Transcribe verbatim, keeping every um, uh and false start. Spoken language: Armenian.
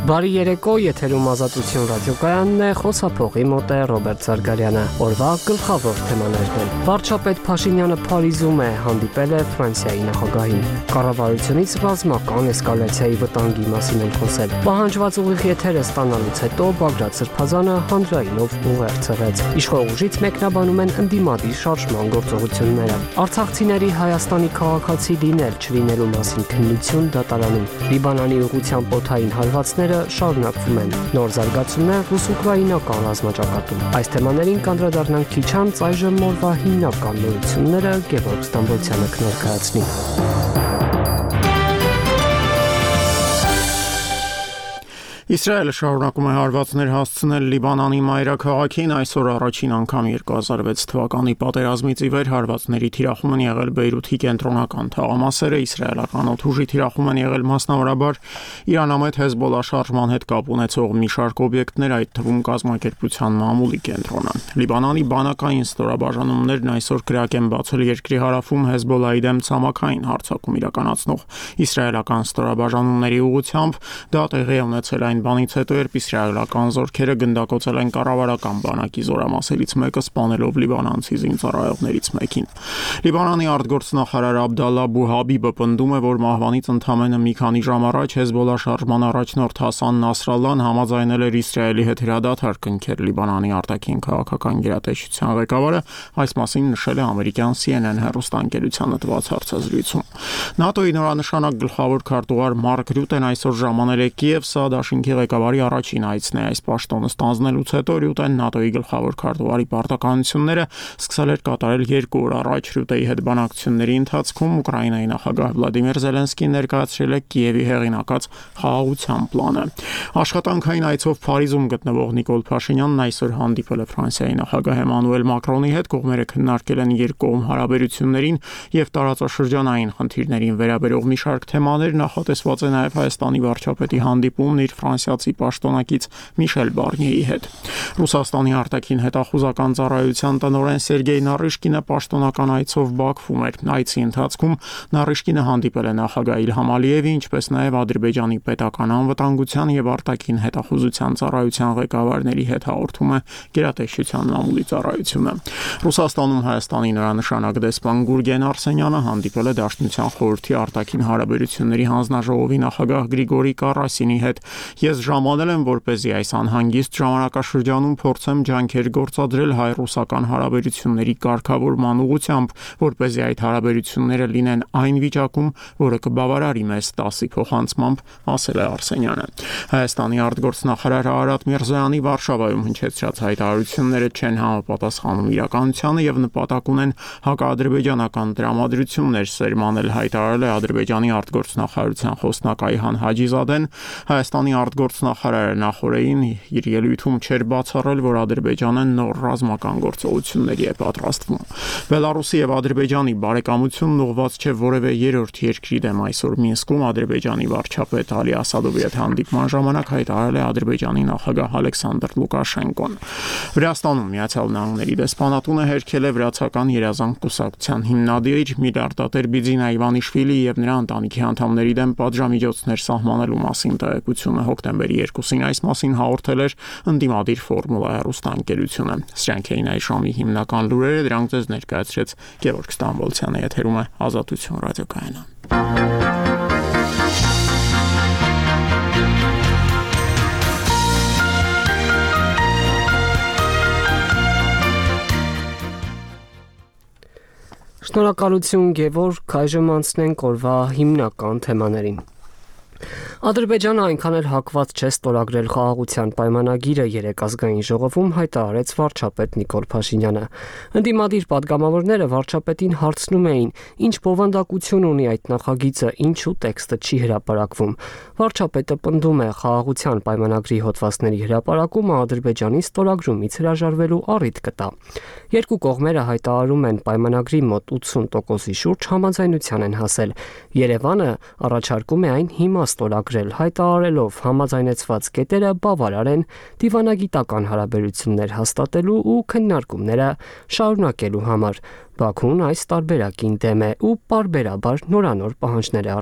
Բարի երեկո, եթերում Ազատություն ռադիոկայանն է, խոսափողի մոտ է Ռոբերտ Զարգարյանը։ Օրվա գլխավոր թեմաներն են։ Վարչապետ Փաշինյանը Փարիզում է, հանդիպել է Ֆրանսիայի նախագահին։ Կառավարությունից ռազմական էսկալացիայի վտանգի մասին են խոսել։ Պահանջված ուղիղ եթերը ստանալուց հետո Բագրատ Սրբազանը հանրայինով ուղերձեց։ Իշխող ուժից մեկնաբանում են ընդդիմադիր շարժման գործողությունները։ Արցախցիների Հայաստանի քաղաքացի լինել չլինելու մասին քննություն դատարանում։ Լիբանանի ուղղությամբ օդային հարվածները շարունակվում են։ Նոր զարգացումներ ռուս-ուկրաինական ռազմաճակատում։ Այս թեմաներին կանդրադառնանք քիչ անց, այժմ օրվա հիմնական նորությունները Գևորգ Ստամբոլցյանը կներկայացնի։ Իսրայելը շարունակում է հարվածներ հասցնել Լիբանանի մայրաքաղաքին, այսօր առաջին անգամ երկու հազար վեց թվականի պատերազմից ի վեր հարվածների թիրախում են եղել Բեյրութի կենտրոնական թաղամասերը, իսրայելական օդուժի թիրախում են եղել մասնավորաբար Իրանամետ Հեզբոլլա շարժման հետ կապ ունեցող մի շարք օբյեկտներ, այդ թվում կազմակերպության մամուլի կենտրոնը։ Լիբանանի բանակային ստորաբաժանումներն այսօր կրակ են բացել երկրի հարավում Հեզբոլլայի դեմ ցամաքային հարձակում իրականացնող իսրայելական ստորաբաժանումների ուղղությամբ, դա տեղի է ունեցել այն բանից հետո, երբ իսրայելական զորքերը գնդակոծել են կառավարական բանակի զորամասերից մեկը, սպանելով լիբանանցի զինծառայողներից մեկին։ Լիբանանի արտգործնախարար Աբդալլա Բուհաբիբը պնդում է, որ մահվանից ընդամենը մի քանի ժամ առաջ Հեզբոլլա շարժման առաջնորդ Հասան Նասրալլան համաձայնել էր Իսրայելի հետ հրադադար կնքել Լիբանանի արտաքին քաղաքական գերատեսչության ղեկավարը, այս մասին նշել է ամերիկյան C N N հեռուստաընկերությանը տված հարցազրույցում։ ՆԱՏՕ-ի նորանշանակ գլխավոր քարտուղար Մարկ Ռյուտեն այսօր ժամանել է Կիև, սա Դաշինքի ղեկավարի առաջին այցն է այս պաշտոնը ստանձնելուց հետո Ռյուտեն ՆԱՏՕ-ի գլխավոր քարտուղարի պարտականությունները սկսել էր կատարել երկու օր առաջ։ Ռյուտեի հետ բանակցությունների ընթացքում Ուկրաինայի նախագահ Վլադիմիր Զելենսկին ներկայացրել է Կիևի հեղինակած խաղաղության պլանը։ Աշխատանքային այցով Փարիզում գտնվող Նիկոլ Փաշինյանն այսօր հանդիպել է Ֆրանսիայի նախագահ Էմանուել Մակրոնի հետ, կողմերը քննարկել են երկկողմ հարաբերություններին եւ տարածաշրջանային խնդիրներին վերաբերող մի շարք թեմաներ, նախատեսված է նաեւ Հայաստանի վարչապետի հանդիպումն իր ֆրանսիացի պաշտոնակից Միշել Բարնիեի հետ։ Ռուսաստանի արտաքին հետախուզական ծառայության տնօրեն Սերգեյ Նարիշկինը պաշտոնական այցով Բաքվում էր։ Այցի ընթացքում Նարիշկինը հանդիպել է նախագահ Իլհամ Ալիևի, ինչպես նաև Ադրբեջանի պետական անվտանգության եւ արտաքին հետախուզության ծառայության ղեկավարների հետ, հաղորդում է գերատեսչության մամուլի ծառայությունը։ Ռուսաստանում Հայաստանի նորանշանակ դեսպան Գուրգեն Արսենյանը հանդիպել է Դաշնության խորհրդի արտաքին հարաբերությունների հանձնաժողովի նախագահ Գրիգորի Կարասինի հետ։ Ես ժամանել եմ, որպեսզի այս անհանգիստ ժամանակաշրջանում փորձեմ ջանքեր գործադրել հայ-ռուսական հարաբերությունների կարգավորման ուղղությամբ, որպեսզի այդ հարաբերությունները լինեն այն վիճակում, որը կբավարարի մեզ տասի փոխանցմամբ, ասել է Արսենյանը։ Հայաստանի արտգործնախարար Արարատ Միրզոյանի Վարշավայում հնչեցրած հայտարարությունները չեն համապատասխանում իրականությանը եւ նպատակ ունեն հակաադրբեջանական տրամադրություններ սերմանել, հայտարարել է Ադրբեջանի արտգործնախարարության խոսնակ Այհան Հաջիզադեն։ Հայաստանի արտգործնախարարը նախորդին իր ելույթում չէր բացառել, որ Ադրբեջանը նոր ռազմական գործողությունների է պատրաստվում։ Բելարուսի եւ Ադրբեջանի բարեկամությունն ուղղված չէ որևէ երրորդ երկրի դեմ, այսօր Մինսկում Ադրբեջանի վարչապետ Ալի Ասադովի հետ հանդիպման ժամանակ հայտարարել է Ադրբեջանի նախագահ Ալեքսանդր Լուկաշենկոն։ Վրաստանում Միացյալ Նահանգների դեսպանատունը հերքել է վրացական երազանք կուսակցության հիմնադիր միլիարդատեր Բիձինա Իվանիշվիլի եւ նրա ընտանիքի անդամների դեմ պատժամիջոցներ սահմանելու մասին տեղեկությունը հոկտեմբերի երկուսին այս մասին հաղորդել էր ընդդիմադիր Ֆորմուլա հեռուստաընկերությունը։ Սրանք էին այս ժամի հիմնական լուրերը, դրանք ձեզ ներկայացրեց Գևորգ Ստամբոլցյանը, եթերում է Ազատություն ռադիոկայանը։ Շնորհակալություն Գևորգ, այժմ անցնենք օրվա հիմնական թեմաներին։ Ադրբեջանը այնքան էլ հակված չէ ստորագրել խաղաղության պայմանագիրը, երեկ ազգային ժողովում հայտարարեց վարչապետ Նիկոլ Փաշինյանը։ Ընդդիմադիր պատգամավորները վարչապետին հարցնում էին, ինչ բովանդակություն ունի այդ նախագիծը, ինչու տեքստը չի հրապարակվում։ Վարչապետը պնդում է, խաղաղության պայմանագրի հոդվածների հրապարակումը Ադրբեջանի ստորագրումից հրաժարվելու առիթ կտա։ Երկու կողմերը հայտարարում են պայմանագրի մոտ ութսուն տոկոսի շուրջ համաձայնության են հասել։ Երևանը առաջարկում է այն հիմա ստորագրել, հայտարարելով համաձայնեցված կետերը բավարար են դիվանագիտական հարաբերություններ հաստատելու ու քննարկումները շարունակելու համար։ Բաքուն այս տարբերակին դեմ է ու պարբերաբար նորանոր պահանջներ է